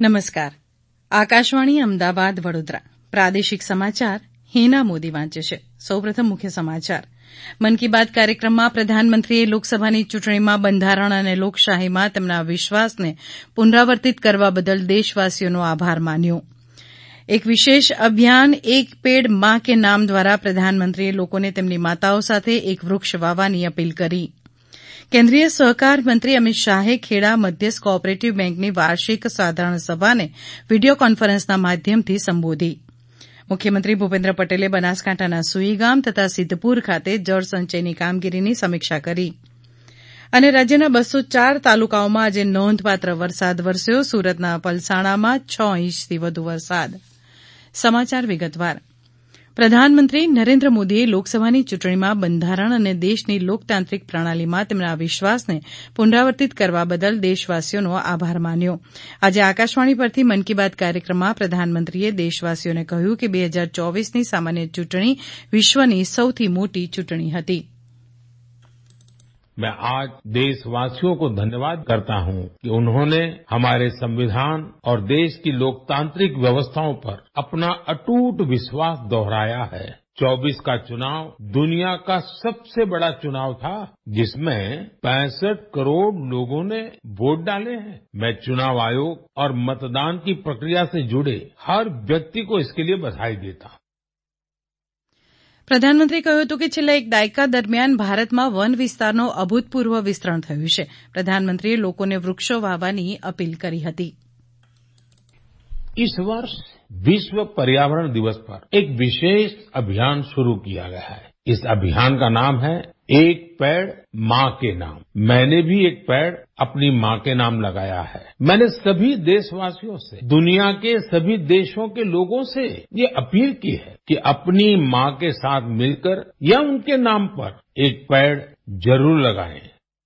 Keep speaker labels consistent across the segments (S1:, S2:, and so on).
S1: નમસ્કાર. આકાશવાણી અમદાવાદ વડોદરા પ્રાદેશિક સમાચાર હિના મોદી વાંચે છે. સૌપ્રથમ મુખ્ય સમાચાર. મન કી બાત કાર્યક્રમમાં પ્રધાનમંત્રીએ લોકસભાની ચૂંટણીમાં બંધારણ અને લોકશાહીમાં તેમના વિશ્વાસને પુનરાવર્તિત કરવા બદલ દેશવાસીઓનો આભાર માન્યો. એક વિશેષ અભિયાન એક પેડ માં કે નામ દ્વારા પ્રધાનમંત્રીએ લોકોને તેમની માતાઓ સાથે એક વૃક્ષ વાવવાની અપીલ કરી. કેન્દ્રીય સહકાર મંત્રી અમિત શાહે ખેડા મધ્યસ્થ કોઓપરેટિવ બેંકની વાર્ષિક સાધારણ સભાને વીડિયો કોન્ફરન્સના માધ્યમથી સંબોધી. મુખ્યમંત્રી ભૂપેન્દ્ર પટેલે બનાસકાંઠાના સુઈગામ તથા સિદ્ધપુર ખાતે જળસંચયની કામગીરીની સમીક્ષા કરી. અને રાજ્યના 204 તાલુકાઓમાં આજે નોંધપાત્ર વરસાદ વરસ્યો. સુરતના પલસાણામાં 6 ઇંચથી વધુ વરસાદ. સમાચાર વિગતવાર. પ્રધાનમંત્રી નરેન્દ્ર મોદીએ લોકસભાની ચૂંટણીમાં બંધારણ અને દેશની લોકતાંત્રિક પ્રણાલીમાં તેમના વિશ્વાસને પુનરાવર્તિત કરવા બદલ દેશવાસીઓનો આભાર માન્યો. આજે આકાશવાણી પરથી મન કી બાત કાર્યક્રમમાં પ્રધાનમંત્રીએ દેશવાસીઓને કહ્યું કે 2024ની સામાન્ય ચૂંટણી વિશ્વની સૌથી મોટી ચૂંટણી હતી.
S2: मैं आज देशवासियों को धन्यवाद करता हूं कि उन्होंने हमारे संविधान और देश की लोकतांत्रिक व्यवस्थाओं पर अपना अटूट विश्वास दोहराया है. 24 का चुनाव दुनिया का सबसे बड़ा चुनाव था जिसमें 65 करोड़ लोगों ने वोट डाले हैं. मैं चुनाव आयोग और मतदान की प्रक्रिया से जुड़े हर व्यक्ति को इसके लिए बधाई देता हूं.
S1: પ્રધાનમંત્રીએ કહ્યું હતું કે છેલ્લા એક દાયકા દરમિયાન ભારતમાં વન વિસ્તારનો અભૂતપૂર્વ વિસ્તરણ થયું છે. પ્રધાનમંત્રીએ લોકોને વૃક્ષો વાવવાની અપીલ કરી હતી.
S2: इस वर्ष विश्व पर्यावरण दिवस पर एक विशेष अभियान शुरू किया गया है. इस अभियान का नाम है एक पेड़ माँ के नाम. मैंने भी एक पेड़ अपनी माँ के नाम लगाया है. मैंने सभी देशवासियों से, दुनिया के सभी देशों के लोगों से ये अपील की है कि अपनी माँ के साथ मिलकर या उनके नाम पर एक पेड़ जरूर लगाएं.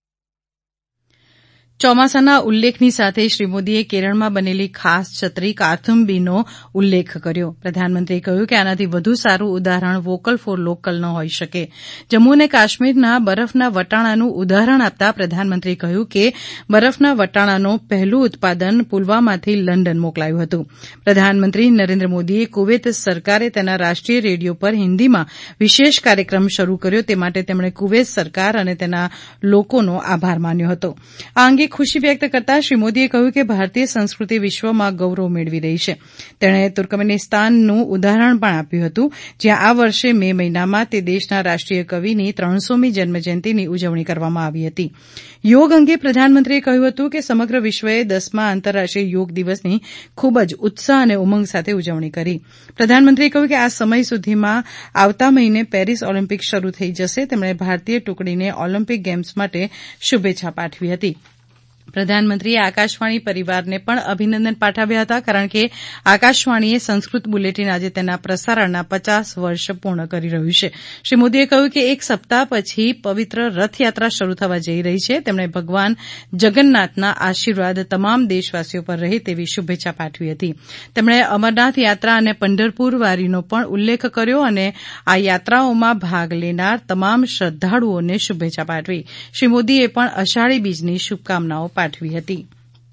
S1: ચોમાસાના ઉલ્લેખની સાથે શ્રી મોદીએ કેરળમાં બનેલી ખાસ છત્રી કાથુમ્બીનો ઉલ્લેખ કર્યો. પ્રધાનમંત્રીએ કહ્યું કે આનાથી વધુ સારું ઉદાહરણ વોકલ ફોર લોકલ ન હોઈ શકે. જમ્મુ અને કાશ્મીરના બરફના વટાણાનું ઉદાહરણ આપતા પ્રધાનમંત્રીએ કહ્યું કે બરફના વટાણાનું પહેલું ઉત્પાદન પુલવામાથી લંડન મોકલાયું હતું. પ્રધાનમંત્રી નરેન્દ્ર મોદીએ કુવૈત સરકારે તેના રાષ્ટ્રીય રેડિયો પર હિન્દીમાં વિશેષ કાર્યક્રમ શરૂ કર્યો તે માટે તેમણે કુવૈત સરકાર અને તેના લોકોનો આભાર માન્યો હતો. આ અંગે ખુશી વ્યક્ત કરતા શ્રી મોદીએ કહ્યું કે ભારતીય સંસ્કૃતિ વિશ્વમાં ગૌરવ મેળવી રહી છે. તેણે તુર્કમેનિસ્તાનનું ઉદાહરણ પણ આપ્યું હતું જ્યાં આ વર્ષે મે મહિનામાં તે દેશના રાષ્ટ્રીય કવિની 300મી જન્મજયંતિની ઉજવણી કરવામાં આવી હતી. યોગ અંગે પ્રધાનમંત્રીએ કહ્યું હતું કે સમગ્ર વિશ્વએ 10મા આંતરરાષ્ટ્રીય યોગ દિવસની ખૂબ જ ઉત્સાહ અને ઉમંગ સાથે ઉજવણી કરી. પ્રધાનમંત્રીએ કહ્યું કે આ સમય સુધીમાં આવતા મહિને પેરિસ ઓલિમ્પિક શરૂ થઈ જશે. તેમણે ભારતીય ટુકડીને ઓલિમ્પિક ગેમ્સ માટે શુભેચ્છા પાઠવી હતી. પ્રધાનમંત્રીએ આકાશવાણી પરિવારને પણ અભિનંદન પાઠવ્યા હતા કારણ કે આકાશવાણીએ સંસ્કૃત બુલેટિન આજે તેના પ્રસારણના 50 વર્ષ પૂર્ણ કરી રહ્યું છે. શ્રી મોદીએ કહ્યું કે એક સપ્તાહ પછી પવિત્ર રથયાત્રા શરૂ થવા જઈ રહી છે. તેમણે ભગવાન જગન્નાથના આશીર્વાદ તમામ દેશવાસીઓ પર રહે તેવી શુભેચ્છા પાઠવી હતી. તેમણે અમરનાથ યાત્રા અને પંઢરપુર વારીનો પણ ઉલ્લેખ કર્યો અને આ યાત્રાઓમાં ભાગ લેનાર તમામ શ્રદ્ધાળુઓને શુભેચ્છા પાઠવી. શ્રી મોદીએ પણ અષાઢી બીજની શુભકામનાઓ પાઠવી હતી.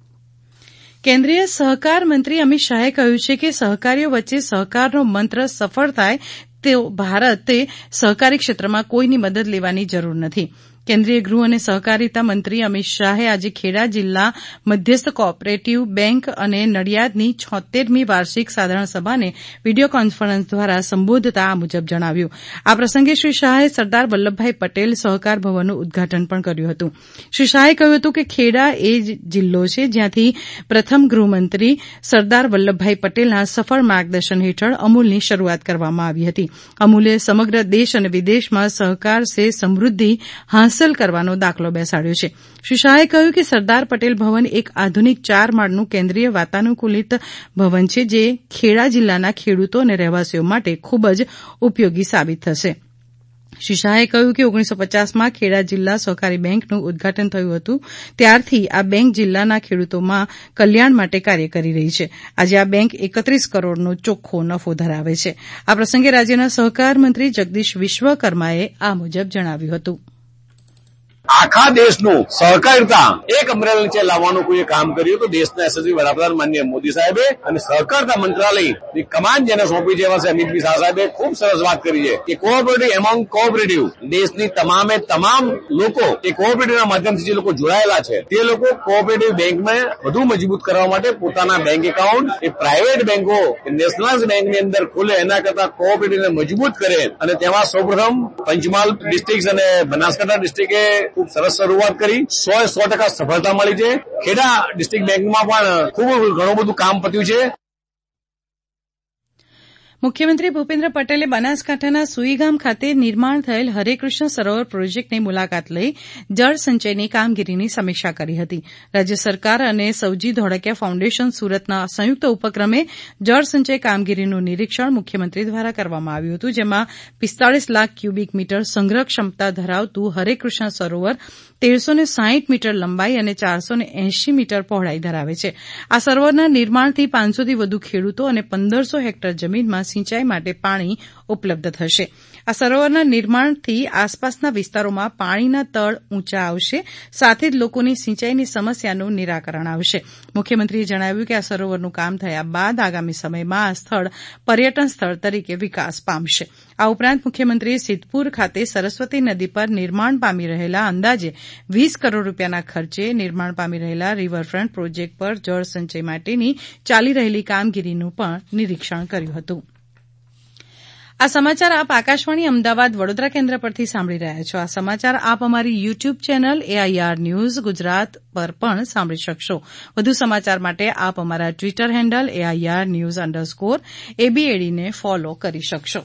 S1: કેન્દ્રીય સહકાર મંત્રી અમિત શાહે કહ્યું છે કે સહકારીઓ વચ્ચે સહકારનો મંત્ર સફળ થાય તો ભારતે સહકારી ક્ષેત્રમાં કોઈની મદદ લેવાની જરૂર નથી. કેન્દ્રીય ગૃહ અને સહકારિતા મંત્રી અમિત શાહે આજે ખેડા જિલ્લા મધ્યસ્થ કોઓપરેટિવ બેંક અને નડિયાદની 76મી વાર્ષિક સાધારણ સભાને વીડિયો કોન્ફરન્સ દ્વારા સંબોધતા આ મુજબ જણાવ્યું. આ પ્રસંગે શ્રી શાહે સરદાર વલ્લભભાઈ પટેલ સહકાર ભવનનું ઉદઘાટન પણ કર્યું હતું. શ્રી શાહે કહ્યું હતું કે ખેડા એ જ જિલ્લો છે જ્યાંથી પ્રથમ ગૃહમંત્રી સરદાર વલ્લભભાઈ પટેલના સફળ માર્ગદર્શન હેઠળ અમૂલની શરૂઆત કરવામાં આવી હતી. અમૂલે સમગ્ર દેશ અને વિદેશમાં સહકાર સે સમૃદ્ધિ હાંસલ કરવાનો દાખલો બેસાડ્યો છે. શ્રી શાહે કહ્યું કે સરદાર પટેલ ભવન એક આધુનિક 4 માળનું કેન્દ્રીય વાતાનુકૂલિત ભવન છે જે ખેડા જિલ્લાના ખેડૂતો અને રહેવાસીઓ માટે ખૂબ જ ઉપયોગી સાબિત થશે. શ્રી શાહે કહ્યું કે 1950માં ખેડા જિલ્લા સહકારી બેંકનું ઉદઘાટન થયું હતું ત્યારથી આ બેંક જિલ્લાના ખેડૂતોમાં કલ્યાણ માટે કાર્ય કરી રહી છે. આજે આ બેંક 31 કરોડનો ચોખ્ખો નફો ધરાવે છે. આ પ્રસંગે રાજ્યના સહકાર મંત્રી જગદીશ વિશ્વકર્માએ આ મુજબ જણાવ્યું હતું.
S3: આખા દેશનું સહકારિતા એક અમરેલા નીચે લાવવાનું કોઈ કામ કર્યું તો દેશના યશસ્વી વડાપ્રધાન માનનીય મોદી સાહેબે અને સહકારિતા મંત્રાલયની કમાન જેને સોંપી છે એવા અમિત શાહ સાહેબે ખૂબ સરસ વાત કરી છે કે કોઓપરેટિવ એમોંગ કોઓપરેટિવ દેશની તમામે તમામ લોકો એ કોઓપરેટિવના માધ્યમથી જે લોકો જોડાયેલા છે તે લોકો કોઓપરેટિવ બેંકમાં વધુ મજબૂત કરવા માટે પોતાના બેંક એકાઉન્ટ એ પ્રાઇવેટ બેંકો નેશનલાઇઝ બેંકની અંદર ખોલે એના કરતા કોઓપરેટિવને મજબૂત કરે અને તેમાં સૌપ્રથમ પંચમહાલ ડિસ્ટ્રિક્ટ અને બનાસકાંઠા ડિસ્ટ્રિક્ટે ખૂબ સરસ શરૂઆત કરી 100% સફળતા મળી છે. ખેડા ડિસ્ટ્રિક્ટ બેંકમાં પણ ખૂબ ઘણું બધું કામ પત્યું છે.
S1: મુખ્યમંત્રી ભૂપેન્દ્ર પટેલે બનાસકાંઠાના સુઈગામ ખાતે નિર્માણ થયેલ હરેકૃષ્ણ સરોવર પ્રોજેક્ટની મુલાકાત લઈ જળ સંચયની કામગીરીની સમીક્ષા કરી હતી. રાજ્ય સરકાર અને સવજી ધોળકિયા ફાઉન્ડેશન સુરતના સંયુક્ત ઉપક્રમે જળ સંચય કામગીરીનું નિરીક્ષણ મુખ્યમંત્રી દ્વારા કરવામાં આવ્યું હતું, જેમાં 45 લાખ ક્યુબિક મીટર સંગ્રહ ક્ષમતા ધરાવતું હરેકૃષ્ણ સરોવર 1360 મીટર લંબાઈ અને 480 મીટર પહોળાઈ ધરાવે છે. આ સરોવરના નિર્માણથી 500થી વધુ ખેડૂતો અને 1500 હેક્ટર જમીનમાં સિંચાઈ માટે પાણી ઉપલબ્ધ થશે. આ સરોવરના નિર્માણથી આસપાસના વિસ્તારોમાં પાણીના તળ ઊંચા આવશે, સાથે જ લોકોની સિંચાઈની સમસ્યાનું નિરાકરણ આવશે. મુખ્યમંત્રીએ જણાવ્યું કે આ સરોવરનું કામ થયા બાદ આગામી સમયમાં આ સ્થળ પર્યટન સ્થળ તરીકે વિકાસ પામશે. આ ઉપરાંત મુખ્યમંત્રીએ સિદ્ધપુર ખાતે સરસ્વતી નદી પર નિર્માણ પામી રહેલા અંદાજે 20 કરોડ રૂપિયાના ખર્ચે નિર્માણ પામી રહેલા રિવરફ્રન્ટ પ્રોજેક્ટ પર જળ સંચય માટેની ચાલી રહેલી કામગીરીનું પણ નિરીક્ષણ કર્યું હતું. આ સમાચાર આપ આકાશવાણી અમદાવાદ વડોદરા કેન્દ્ર પરથી સાંભળી રહ્યા છો. આ સમાચાર આપ અમારી YouTube channel AIR news Gujarat પર પણ સાંભળી શકશો. વધુ સમાચાર માટે આપ અમારા ટ્વિટર હેન્ડલ AIR_ABAD ને ફોલો કરી શકશો.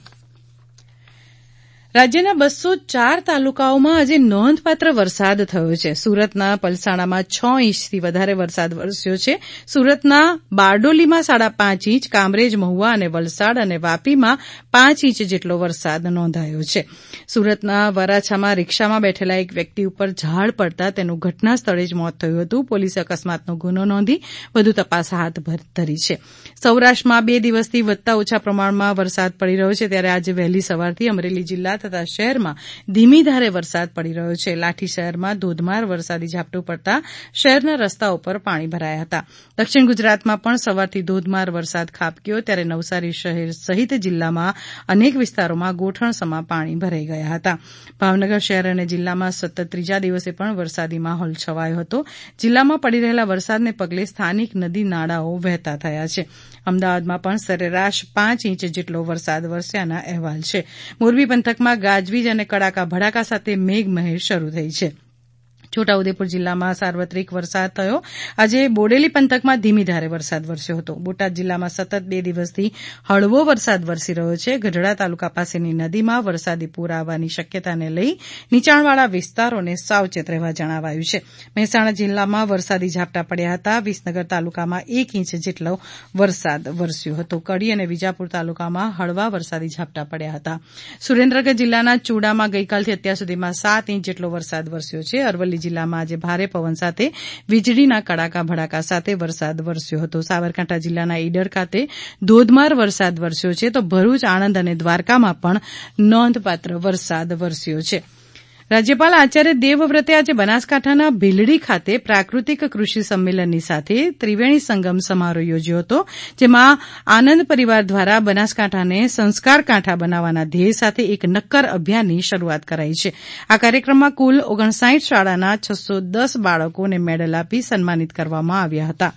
S1: રાજ્યના 204 તાલુકાઓમાં આજે નોંધપાત્ર વરસાદ થયો છે. સુરતના પલસાણામાં 6 ઇંચથી વધારે વરસાદ વરસ્યો છે. સુરતના બારડોલીમાં 5.5 ઇંચ, કામરેજ, મહુવા અને વલસાડ અને વાપીમાં 5 ઇંચ જેટલો વરસાદ નોંધાયો છે. સુરતના વરાછામાં રિક્ષામાં બેઠેલા એક વ્યક્તિ ઉપર ઝાડ પડતા તેનું ઘટના સ્થળે જ મોત થયું હતું. પોલીસે અકસ્માતનો ગુનો નોંધી વધુ તપાસ હાથ ધરી છે. સૌરાષ્ટ્રમાં 2 દિવસથી વધતા ઓછા પ્રમાણમાં વરસાદ પડી રહ્યો છે, ત્યારે આજે વહેલી સવારથી અમરેલી જિલ્લા તથા શહેરમાં ધીમી ધારે વરસાદ પડી રહ્યો છે. લાઠી શહેરમાં ધોધમાર વરસાદી ઝાપટું પડતા શહેરના રસ્તાઓ પર પાણી ભરાયા હતા. દક્ષિણ ગુજરાતમાં પણ સવારથી ધોધમાર વરસાદ ખાબક્યો, ત્યારે નવસારી શહેર સહિત જિલ્લામાં અનેક વિસ્તારોમાં ગોઠણસમા પાણી ભરાઈ ગયા હતા. ભાવનગર શહેર અને જિલ્લામાં સતત ત્રીજા દિવસે પણ વરસાદી માહોલ છવાયો હતો. જિલ્લામાં પડી રહેલા વરસાદને પગલે સ્થાનિક નદી નાળાઓ વહેતા થયા છે. અમદાવાદમાં પણ સરેરાશ 5 ઇંચ જેટલો વરસાદ વરસ્યાના અહેવાલ છે. મોરબી પંથકમાં ગાજવીજ અને કડાકા ભડાકા સાથે મેઘમહેર શરૂ થઈ છે. છોટાઉદેપુર જિલ્લામાં સાર્વત્રિક વરસાદ થયો. આજે બોડેલી પંથકમાં ધીમી ધારે વરસાદ વરસ્યો હતો. બોટાદ જિલ્લામાં સતત 2 દિવસથી હળવો વરસાદ વરસી રહ્યો છે. ગઢડા તાલુકા પાસેની નદીમાં વરસાદી પૂર આવવાની શક્યતાને લઈ નીચાણવાળા વિસ્તારોને સાવચેત રહેવા જણાવાયું છે. મહેસાણા જિલ્લામાં વરસાદી ઝાપટા પડ્યા હતા. વિસનગર તાલુકામાં 1 ઇંચ જેટલો વરસાદ વરસ્યો હતો. કડી અને વિજાપુર તાલુકામાં હળવા વરસાદી ઝાપટા પડ્યા હતા. સુરેન્દ્રનગર જિલ્લાના ચૂડામાં ગઈકાલથી અત્યાર સુધીમાં 7 ઇંચ જેટલો વરસાદ વરસ્યો છે. અરવલ્લી જિલ્લામાં આજે ભારે પવન સાથે વીજળીના કડાકા ભડાકા સાથે વરસાદ વરસ્યો હતો. સાબરકાંઠા જિલ્લાના ઈડર ખાતે ધોધમાર વરસાદ વરસ્યો છે, તો ભરૂચ, આણંદ અને દ્વારકામાં પણ નોંધપાત્ર વરસાદ વરસ્યો છે. રાજ્યપાલ આચાર્ય દેવવ્રતે આજે બનાસકાંઠાના ભીલડી ખાતે પ્રાકૃતિક કૃષિ સંમેલનની સાથે ત્રિવેણી સંગમ સમારોહ યોજ્યો હતો, જેમાં આનંદ પરિવાર દ્વારા બનાસકાંઠાને સંસ્કાર કાંઠા બનાવવાના ધ્યેય સાથે એક નક્કર અભિયાનની શરૂઆત કરાઈ છે. આ કાર્યક્રમમાં કુલ 59 શાળાના 610 બાળકોને મેડલ આપી સન્માનિત કરવામાં આવ્યા હતા.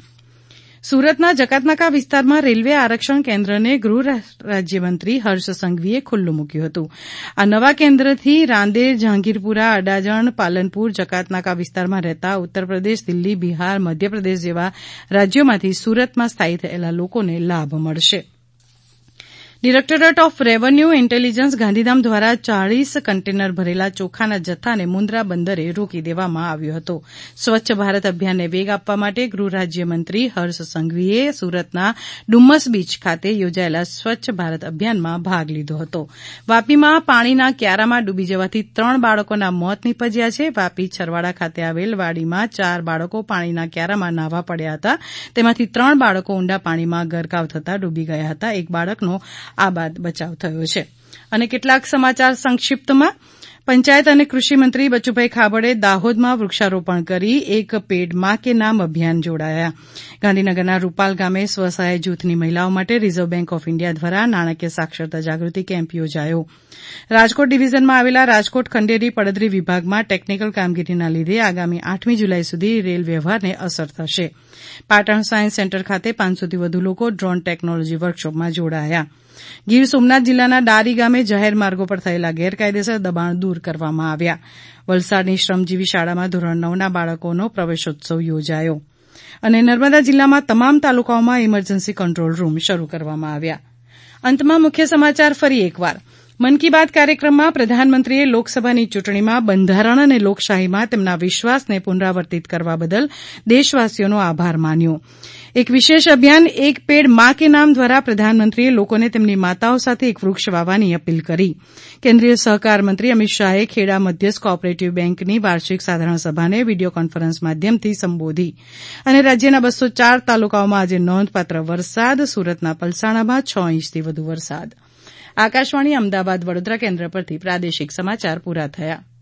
S1: સુરતના જકાતનાકા વિસ્તારમાં રેલવે આરક્ષણ કેન્દ્રને ગૃહ રાજ્યમંત્રી હર્ષ સંઘવીએ ખુલ્લું મૂક્યું હતું. આ નવા કેન્દ્રથી રાંદેર, જહાંગીરપુરા, અડાજણ, પાલનપુર, જકાતનાકા વિસ્તારમાં રહેતા ઉત્તરપ્રદેશ, દિલ્હી, બિહાર, મધ્યપ્રદેશ જેવા રાજ્યોમાંથી સુરતમાં સ્થાયી થયેલા લોકોને લાભ મળશે. Directorate of revenue intelligence Gandhidham દ્વારા 40 કન્ટેનર ભરેલા ચોખાના જથ્થાને મુન્દ્રા બંદરે રોકી દેવામાં આવ્યો હતો. સ્વચ્છ ભારત અભિયાનને વેગ આપવા માટે ગૃહ રાજ્યમંત્રી હર્ષ સંઘવીએ સુરતના ડુમ્મસ બીચ ખાતે યોજાયેલા સ્વચ્છ ભારત અભિયાનમાં ભાગ લીધો હતો. વાપીમાં પાણીના ક્યારામાં ડૂબી જવાથી 3 બાળકોના મોત નીપજ્યા છે. વાપી છરવાડા ખાતે આવેલ વાડીમાં 4 બાળકો પાણીના ક્યારામાં નાહવા પડ્યા હતા. તેમાંથી 3 બાળકો ઊંડા પાણીમાં ગરકાવ થતા ડૂબી ગયા હતા. એક બાળકનો આ બાદ બચાવ થયો છે. અને કેટલાક સમાચાર સંક્ષિપ્તમાં. પંચાયત અને કૃષિ મંત્રી બચુભાઈ ખાબડે દાહોદમાં વૃક્ષારોપણ કરી એક પેડ માં કે નામ અભિયાન જોડાયા. ગાંધીનગરના રૂપાલ ગામે સ્વસહાય જૂથની મહિલાઓ માટે રિઝર્વ બેન્ક ઓફ ઇન્ડિયા દ્વારા નાણાકીય સાક્ષરતા જાગૃતિ કેમ્પ યોજાયો. રાજકોટ ડિવિઝનમાં આવેલા રાજકોટ ખંડેરી પડદરી વિભાગમાં ટેકનિકલ કામગીરીના લીધે આગામી 8મી જુલાઈ સુધી રેલ વ્યવહારને અસર થશે. પાટણ સાયન્સ સેન્ટર ખાતે 500થી વધુ લોકો ડ્રોન ટેકનોલોજી વર્કશોપમાં જોડાયા. ગીર સોમનાથ જિલ્લાના ડારી ગામે જાહેર માર્ગો પર થયેલા ગેરકાયદેસર દબાણ દૂર કરવામાં આવ્યા. વલસાડની શ્રમજીવી શાળામાં ધોરણ 9ના બાળકોનો પ્રવેશોત્સવ યોજાયો. અને નર્મદા જિલ્લામાં તમામ તાલુકાઓમાં ઇમરજન્સી કંટ્રોલ રૂમ શરૂ કરવામાં આવ્યા. અંતમાં મુખ્ય સમાચાર ફરી એકવાર. મન કી બાત કાર્યક્રમમાં પ્રધાનમંત્રીએ લોકસભાની ચૂંટણીમાં બંધારણ અને લોકશાહીમાં તેમના વિશ્વાસને પુનરાવર્તિત કરવા બદલ દેશવાસીઓનો આભાર માન્યો. એક વિશેષ અભિયાન એક પેડ માં કે નામ દ્વારા પ્રધાનમંત્રીએ લોકોને તેમની માતાઓ સાથે એક વૃક્ષ વાવવાની અપીલ કરી. કેન્દ્રીય સહકાર મંત્રી અમિત શાહે ખેડા મધ્યસ્થ કોઓપરેટિવ બેન્કની વાર્ષિક સાધારણ સભાને વિડીયો કોન્ફરન્સ માધ્યમથી સંબોધી. અને રાજ્યના 204 તાલુકાઓમાં આજે નોંધપાત્ર વરસાદ. સુરતના પલસાણામાં 6 ઇંચથી વધુ વરસાદ. આકાશવાણી અમદાવાદ વડોદરા કેન્દ્ર પરથી પ્રાદેશિક સમાચાર પૂરા થયા.